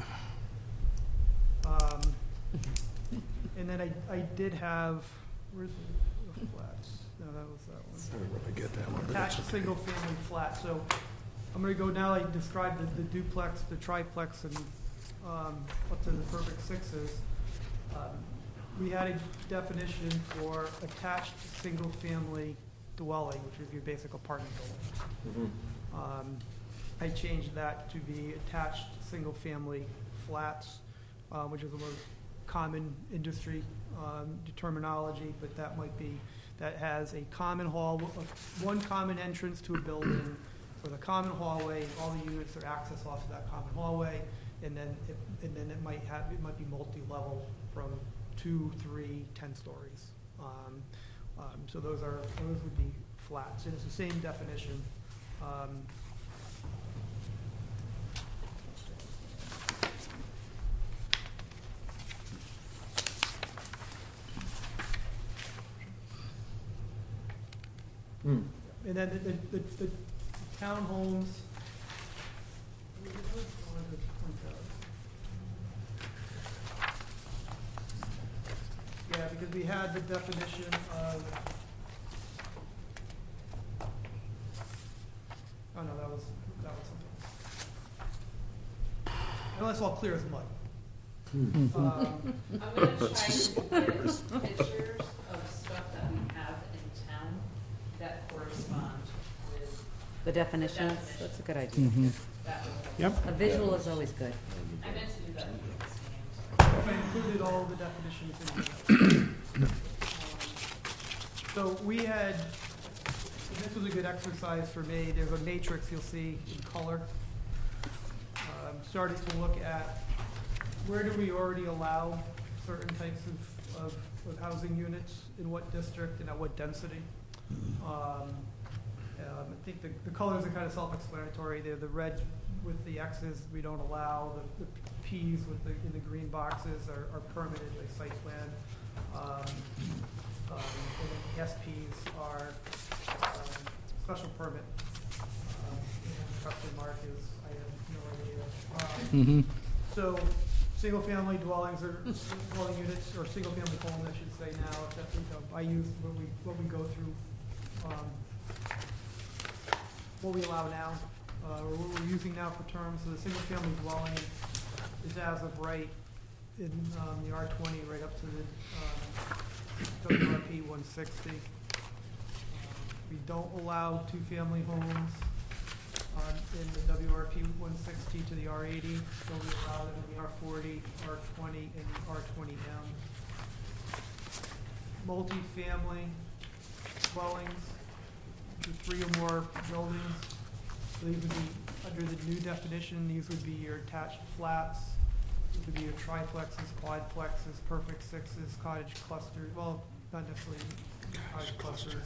C: And then I did have, where's the flats? No, that was that one.
F: I get that one.
C: Attached single-family flat. So I'm going to go now, I described the duplex, the triplex, and up to the perfect 6s. We had a definition for attached single-family dwelling, which is your basic apartment building. I changed that to be attached single-family flats, which is a more common industry terminology, but that has a common hall, one common entrance to a building with a common hallway. All the units are accessed off of that common hallway, and then it might be multi-level from 2, 3, 10 stories. So those would be flats, and it's the same definition. And then the townhomes. Yeah, because we had the definition of unless all clear as mud.
E: I'm gonna try to get pictures of stuff that we have in town that correspond with
D: The definitions,
E: definition.
D: that's a good idea.
E: that.
A: Yep.
D: A visual is always good.
E: I meant to do that with the
C: I included all the definitions in here. So we had, and this was a good exercise for me, there's a matrix you'll see in color. Started to look at where do we already allow certain types of housing units, in what district and at what density. I think the colors are kind of self-explanatory. They're the red with the X's we don't allow, the P's in the green boxes are permitted by site plan. And then the SPs are special permit. And question mark is, I have no idea. So, single-family dwellings or dwelling units, or single-family home, I should say now, that, I use what we go through, what we allow now, or what we're using now for terms. So the single-family dwelling is as of right in the R20, right up to the WRP 160. We don't allow two-family homes in the WRP 160 to the R80, so we allow them in the R40, R20, and R20M. Multi-family dwellings, to 3 or more buildings. So these would be, under the new definition, these would be your attached flats. These would be your triplexes, quadplexes, perfect sixes, cottage clusters, well, not necessarily cottage clusters.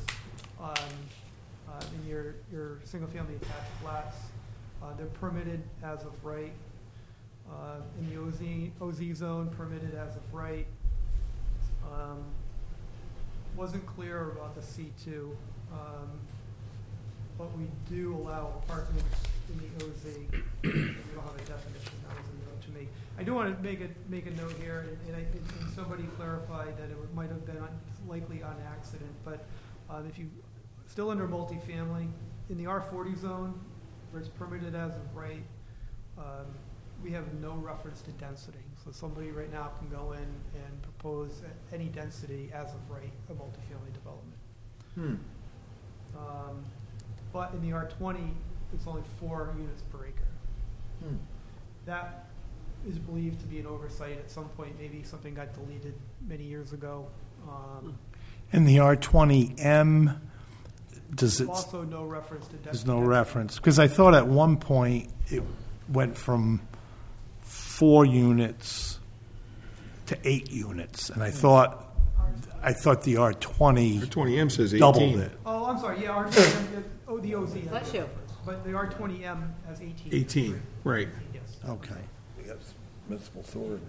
C: In your single-family attached flats. They're permitted as of right. In the OZ zone, permitted as of right. Wasn't clear about the C2, but we do allow apartments in the OZ. We don't have a definition, that was a note to me. I do want to make a note here, and somebody clarified that it might have been likely on accident, but if you, still under multifamily, in the R40 zone, where it's permitted as of right, we have no reference to density. So somebody right now can go in and propose any density as of right, a multifamily development. But in the R20, it's only 4 units per acre. That is believed to be an oversight at some point. Maybe something got deleted many years ago.
A: And the R20M, does it,
C: Also no reference to density.
A: there's no reference? Because I thought at one point it went from 4 units to 8 units, and I thought the R20
B: 20M says 18.
A: doubled it.
C: Oh, I'm sorry, yeah, R20M, the OZ has
D: Bless
C: no
D: you.
C: reference. But the R20M has 18.
B: 18, right.
C: Yes.
A: Okay.
H: We got municipal authority.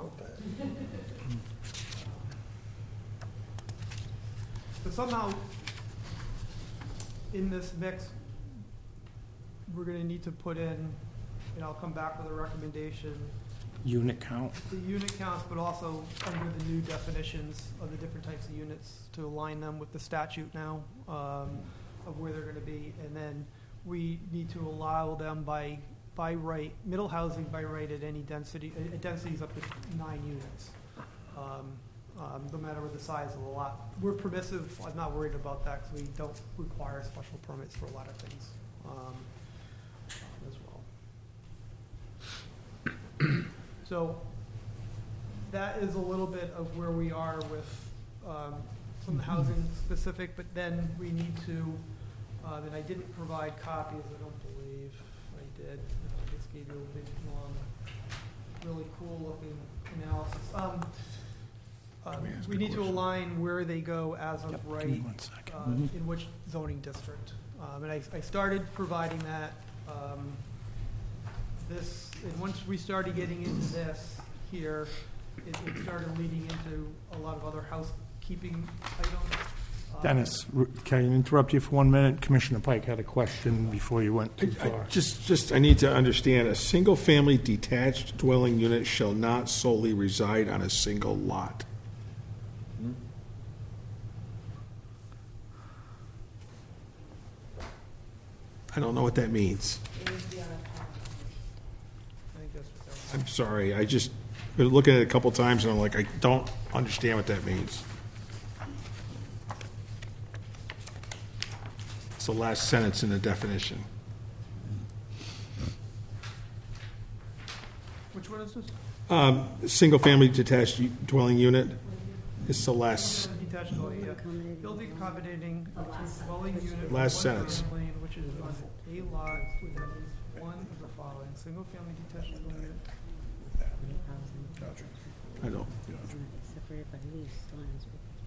C: But somehow, in this mix, we're gonna need to put in, and I'll come back with a recommendation,
A: Unit count.
C: the unit counts, but also under the new definitions of the different types of units to align them with the statute now, of where they're gonna be. And then we need to allow them by right, middle housing by right at any density, densities up to 9 units. No matter what the size of the lot. We're permissive, I'm not worried about that, because we don't require special permits for a lot of things, as well. So, that is a little bit of where we are with, some of the housing specific, but then we need to, and I didn't provide copies, I don't believe I did. I just gave you a big, long, really cool looking analysis. We need to align where they go as of
A: Give me
C: right,
A: 1 second.
C: in which zoning district. And I started providing that, and once we started getting into this here, it started leading into a lot of other housekeeping items.
A: Dennis, can I interrupt you for 1 minute? Commissioner Pike had a question before you went too far.
B: I need to understand, a single-family detached dwelling unit shall not solely reside on a single lot. I don't know what that means.
C: I think that's what that was.
B: I'm sorry, I just been looking at it a couple times and I'm like, I don't understand what that means. It's the last sentence in the definition.
C: Which one is this?
B: Single-family detached dwelling unit. It's the last,
C: Detached dwelling, yeah. Building accommodating a dwelling unit.
B: Last
C: one
B: sentence.
C: family, which is on a lot with at least one of the following: single-family detached dwelling unit.
B: I don't,
D: Separated by leaves, lines.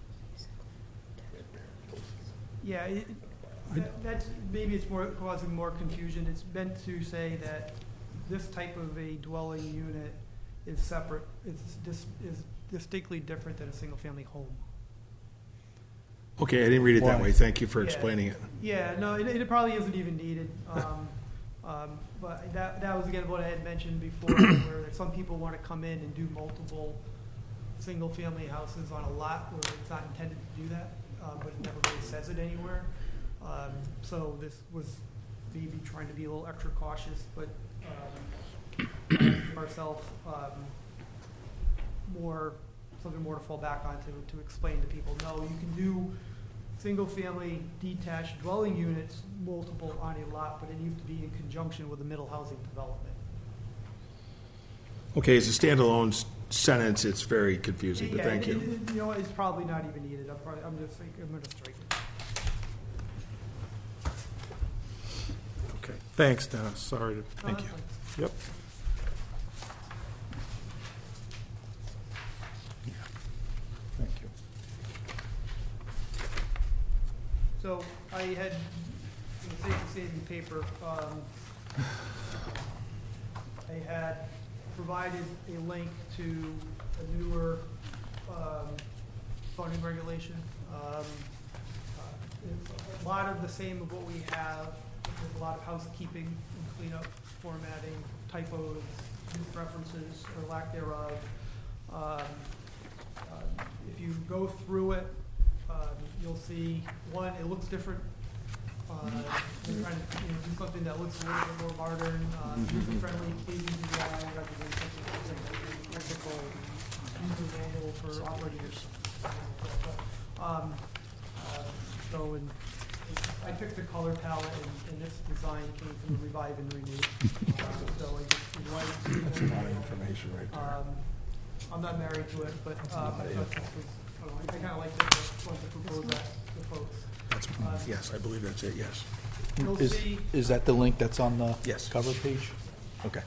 C: Yeah, that's, maybe it's more, causing more confusion. It's meant to say that this type of a dwelling unit is separate, is distinctly different than a single-family home.
B: okay, I didn't read it that way. Thank you for
C: Yeah.
B: explaining it.
C: Yeah, no, it probably isn't even needed. But that was again what I had mentioned before, where some people want to come in and do multiple single-family houses on a lot where it's not intended to do that, but it never really says it anywhere. So this was maybe trying to be a little extra cautious, but give ourselves something more to fall back on to explain to people. No, you can do single-family detached dwelling units, multiple on a lot, but it needs to be in conjunction with a middle housing development.
B: Okay, as a standalone sentence, it's very confusing, but
C: Yeah,
B: thank you.
C: You know, it's probably not even needed. I'm going to strike it.
A: Okay, thanks, Dennis, sorry to.
C: Thank you.
A: Yep. Thank you.
C: So I had, for the sake of saving paper, I had provided a link to a newer zoning regulation. It's a lot of the same of what we have. There's a lot of housekeeping and cleanup, formatting, typos, references, or lack thereof. If you go through it, you'll see, one, it looks different. We're trying to do something that looks a little bit more modern, user-friendly, pleasing to the eye, rather than something that's like a typical user manual for operators. So I picked the color palette, and this design came from Revive and Renew. So I just would like to.
B: That's a lot of information right there.
C: I'm not married to it, but I thought this was, I kind of like to propose that to folks.
B: That's, yes, I believe that's it, yes.
C: You'll
F: Is,
C: see,
F: is that the link that's on the
B: Yes.
F: cover page? Okay.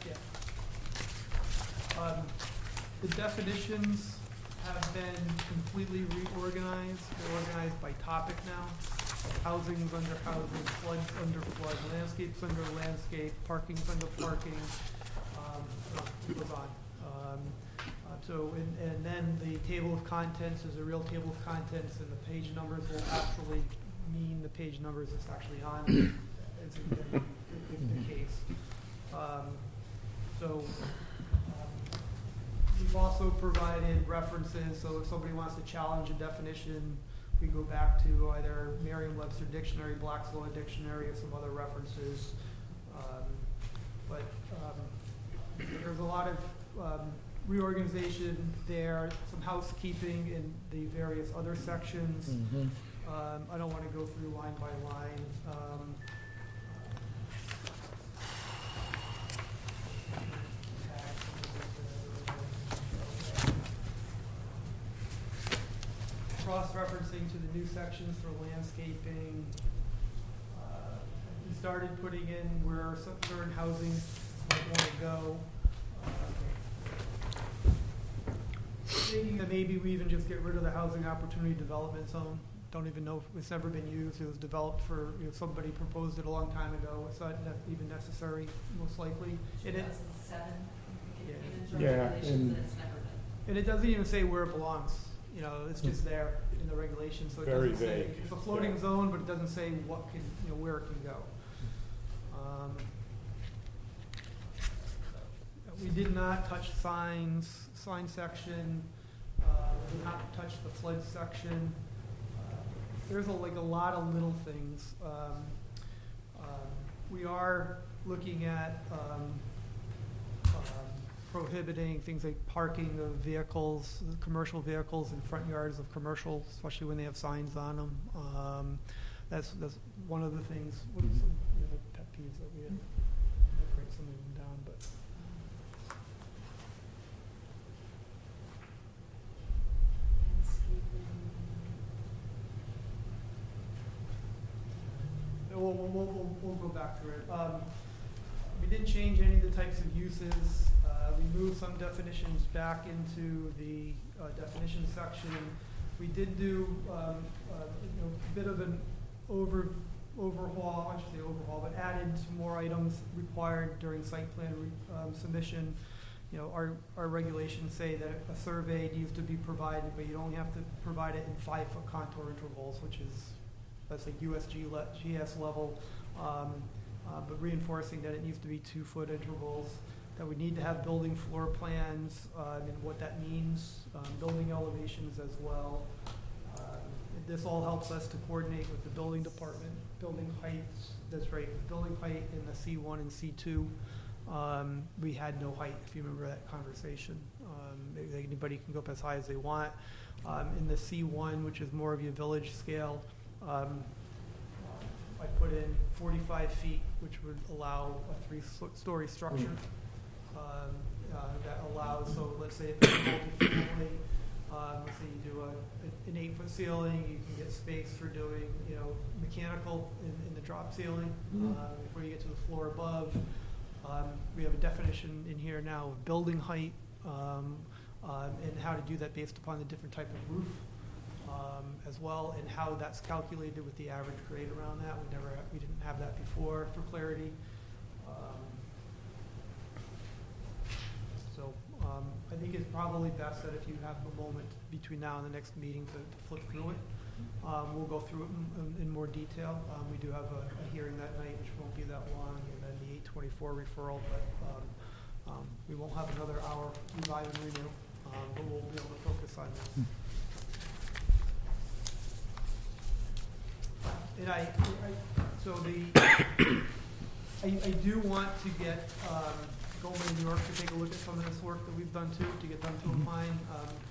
C: the definitions have been completely reorganized. They're organized by topic now. Housing's under housing, floods under flood, landscape's under landscape, parking's under parking. It goes on. And then the table of contents is a real table of contents, and the page numbers will actually mean the page numbers it's actually on, as in the case. We've also provided references, so if somebody wants to challenge a definition, we go back to either Merriam-Webster Dictionary, Black's Law Dictionary, or some other references. There's a lot of reorganization there, some housekeeping in the various other sections. I don't want to go through line by line. Cross-referencing to the new sections for landscaping. We started putting in where certain housing might want to go. Thinking that maybe we even just get rid of the housing opportunity development zone. Don't even know if it's ever been used. It was developed for, somebody proposed it a long time ago. It's not even necessary, most likely. It is.
E: 2007,
A: Yeah,
E: regulations,
A: and-
E: and it's never been.
C: And it doesn't even say where it belongs. It's just there in the regulations, so it
A: Very
C: doesn't say,
A: vague.
C: it's a floating zone, but it doesn't say what can, where it can go. We did not touch sign section, we did not touch the flood section. There's a lot of little things. We are looking at prohibiting things like parking of vehicles, commercial vehicles in front yards of commercial, especially when they have signs on them. That's one of the things, what are some pet peeves that we have? I'll break some of them down, but. We'll go back through it. We didn't change any of the types of uses. We moved some definitions back into the definition section. We did do a bit of an overhaul, I should say overhaul, but added some more items required during site plan submission. Our regulations say that a survey needs to be provided, but you don't have to provide it in 5-foot contour intervals, which is, that's like USGS level, but reinforcing that it needs to be 2-foot intervals, that we need to have building floor plans and what that means, building elevations as well. This all helps us to coordinate with the building department, building heights, that's right, with building height in the C1 and C2. We had no height, if you remember that conversation. Anybody can go up as high as they want. In the C1, which is more of your village scale, I put in 45 feet, which would allow a 3-story structure. That allows, so let's say if it's multi-family, let's say you do an 8-foot ceiling, you can get space for doing, mechanical in the drop ceiling. Before you get to the floor above, we have a definition in here now of building height and how to do that based upon the different type of roof as well, and how that's calculated with the average grade around that. We didn't have that before for clarity. I think it's probably best that if you have a moment between now and the next meeting to flip through it. We'll go through it in more detail. We do have a hearing that night, which won't be that long, and then the 824 referral, but we won't have another hour revive and renew, but we'll be able to focus on this. And I do want to get Goldman in New York to take a look at some of this work that we've done too, to get them to opine.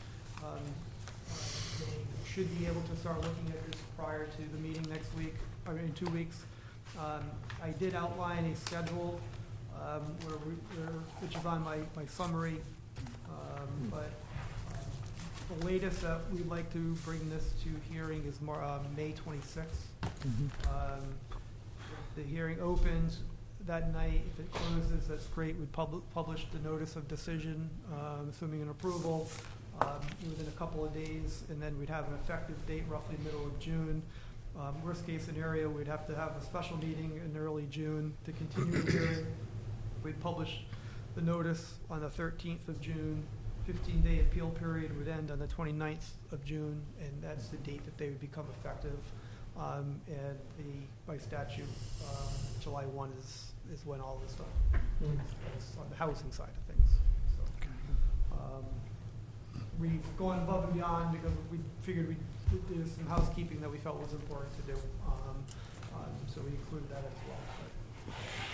C: They should be able to start looking at this prior to the meeting next week, or in 2 weeks. I did outline a schedule which is on my summary, but the latest that we'd like to bring this to hearing is May 26th. The hearing opens that night. If it closes, that's great. We'd publish the notice of decision, assuming an approval, within a couple of days, and then we'd have an effective date roughly middle of June. Worst case scenario, we'd have to have a special meeting in early June to continue the hearing. We'd publish the notice on the 13th of June. 15-day appeal period would end on the 29th of June, and that's the date that they would become effective. And by statute, July 1 is when all this stuff is on the housing side of things. So, we've gone above and beyond because we figured we'd do some housekeeping that we felt was important to do. So we included that as well.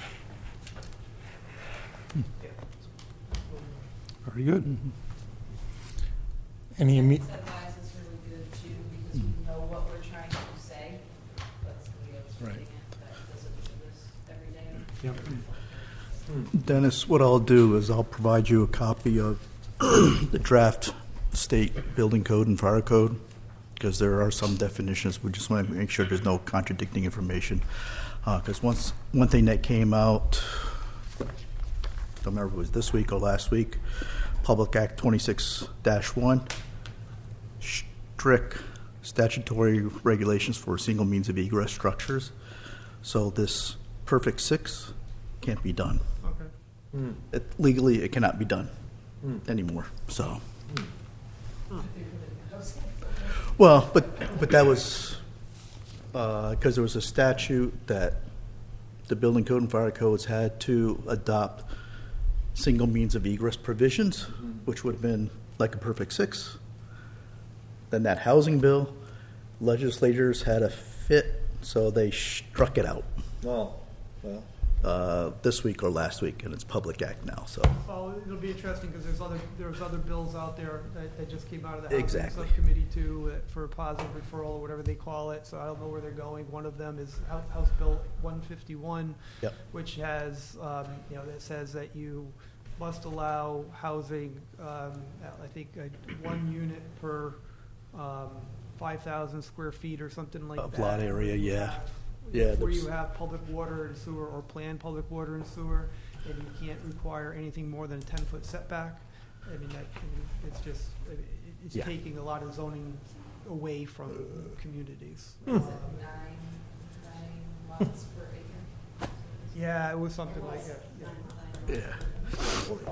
C: But, yeah.
A: Very good. Any
E: This advice is really good too, because we know what we're trying to say. That's the way I was reading it, that doesn't do this every day.
A: Yep.
F: Dennis, what I'll do is I'll provide you a copy of the draft state building code and fire code, because there are some definitions. We just want to make sure there's no contradicting information. Because one thing that came out, don't remember if it was this week or last week, Public Act 26-1, strict statutory regulations for single means of egress structures. So this perfect 6 can't be done.
C: Okay.
F: Legally, it cannot be done anymore. So, well, but that was because there was a statute that the building code and fire codes had to adopt single means of egress provisions, which would have been like a perfect 6. Then that housing bill, legislators had a fit, so they struck it out.
G: Oh, well,
F: this week or last week, and it's Public Act now, so.
C: Well, it'll be interesting because there's other bills out there that just came out of the Housing
F: Exactly.
C: Subcommittee too, for a positive referral or whatever they call it, so I don't know where they're going. One of them is House Bill 151,
F: Yep.
C: which has, that says that you must allow housing, I think, 1 unit per 5,000 square feet or something like that.
F: Of lot area, yeah. Yeah,
C: Where you
F: that's-
C: have public water and sewer or planned public water and sewer, and you can't require anything more than a 10-foot setback. It's just, it's
F: Yeah.
C: taking a lot of zoning away from communities.
E: Nine lots per acre.
C: Yeah, it was something like that. Yeah.
F: Yeah.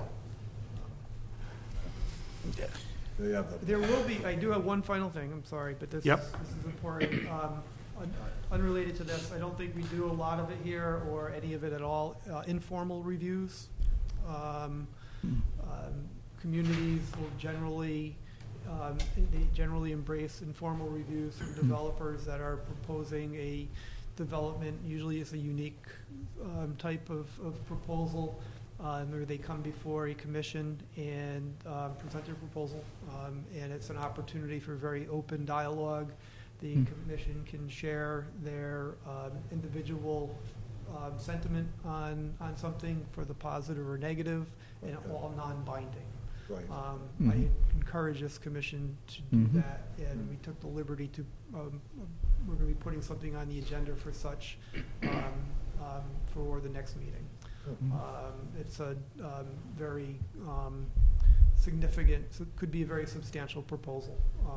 F: Yeah.
H: They have the
C: There will be, I do have one final thing, I'm sorry, but this
A: Yep.
C: is important. Unrelated to this, I don't think we do a lot of it here or any of it at all, informal reviews. Communities will generally, they generally embrace informal reviews from developers that are proposing a development. Usually it's a unique type of proposal. Where they come before a commission and present their proposal, and it's an opportunity for very open dialogue. The commission can share their individual sentiment on something for the positive or negative, and all non-binding.
H: Right.
C: I encourage this commission to do that, and we took the liberty to, we're going to be putting something on the agenda for such for the next meeting. It's a very significant, so it could be a very substantial proposal.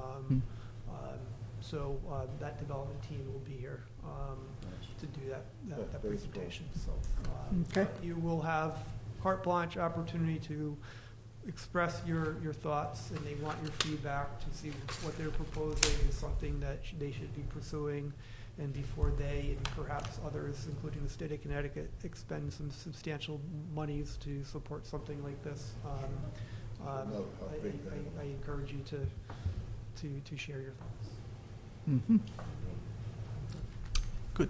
C: So that development team will be here to do that presentation. So
A: Okay.
C: you will have carte blanche opportunity to express your thoughts, and they want your feedback to see what they're proposing is something that they should be pursuing. And before they and perhaps others, including the state of Connecticut, expend some substantial monies to support something like this, I encourage you to share your thoughts.
F: Good.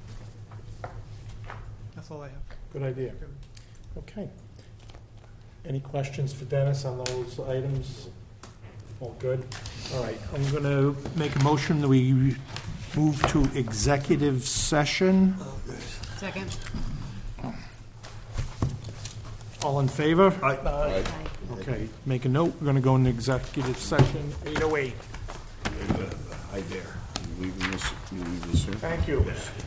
C: That's all I have.
A: Good idea. Okay. Any questions for Dennis on those items? All good? All right, I'm going to make a motion that we move to executive session.
D: Second.
A: All in favor?
H: Right.
A: Okay, make a note, we're going to go into executive session, 8:08.
H: Hi there.
I: You leave this here?
A: Thank you.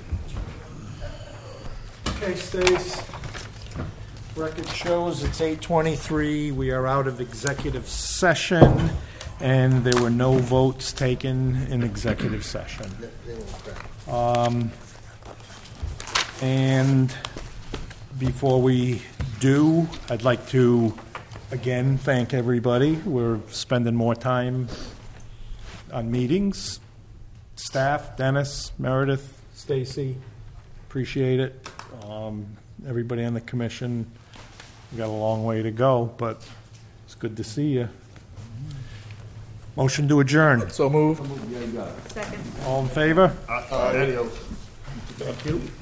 A: Okay, Stace. Record shows it's 8:23. We are out of executive session, and there were no votes taken in executive session. And before we do, I'd like to, again, thank everybody. We're spending more time on meetings. Staff, Dennis, Meredith, Stacy, appreciate it. Everybody on the commission, we got a long way to go, but it's good to see you. Motion to adjourn.
F: So moved.
D: Second.
A: All in favor?
H: Adios.
A: Thank you.